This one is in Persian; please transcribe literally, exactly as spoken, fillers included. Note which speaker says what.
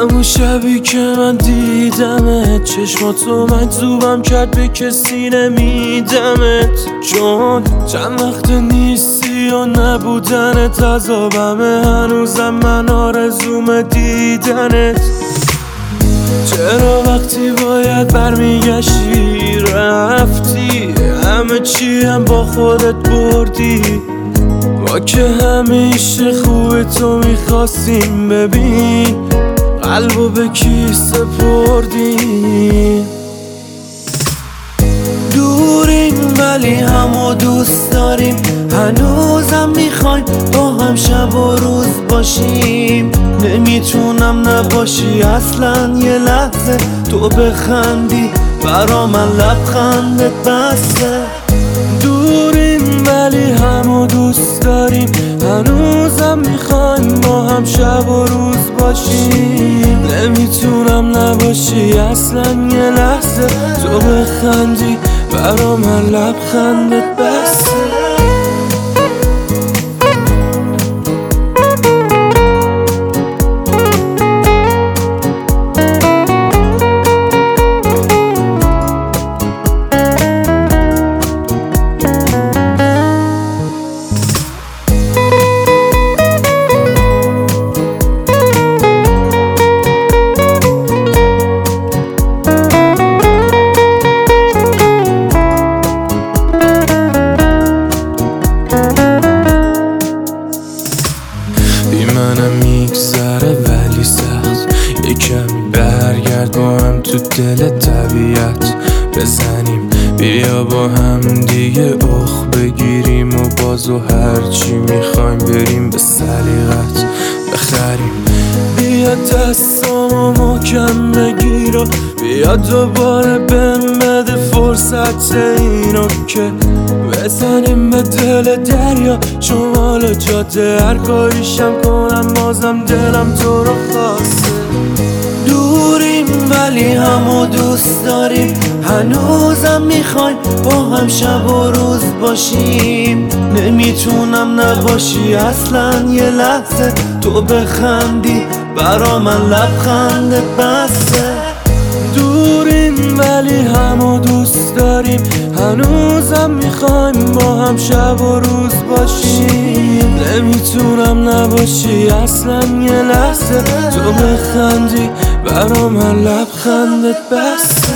Speaker 1: همون شبی که من دیدمت چشماتو مجذوبم کرد، به کسی نمیدمت چون چند وقت نیستی و نبودنت عذابمه. هنوزم من آرزوم دیدنت. چرا وقتی باید برمیگشتی رفتی؟ همه چی هم با خودت بردی. ما که همیشه خوبه تو میخواستیم، ببین قلبو به کی سپردی. دوریم ولی همو دوست داریم، هنوزم میخوایم با هم شب و روز باشیم. نمیتونم نباشی اصلا یه لحظه، تو بخندی برا من لبخندت بسته. دوریم ولی همو دوست داریم، هنوزم میخوایم با هم شب و روز باشیم. نمیتونم نباشی اصلا یه لحظه، تو بخندی برا من لبخندت بسته. بی منم میگذره ولی سخت، یکمی برگرد با هم تو دل طبیعت بزنیم. بیا با هم دیگه اخ بگیریم و بازو هرچی میخوایم بریم به سلیقت بخریم. بیا دستامو محکم بگیر و بیا دوباره بهم بده فرصت اینو که بزنیم به دل دریا شمال جاده. هر کاریشم کنم بازم دلم تو رو خواسته. دوریم ولی همو دوست داریم، هنوزم میخوایم با هم شب و روز باشیم. نمیتونم نباشی اصلا یه لحظه، تو بخندی برا من لبخندت بسته. دوریم ولی همو دوست داریم، هنوزم میخوایم با هم شب و روز باشیم. نمیتونم نباشی اصلا یه لحظه، تو بخندی برا من لبخندت بسته.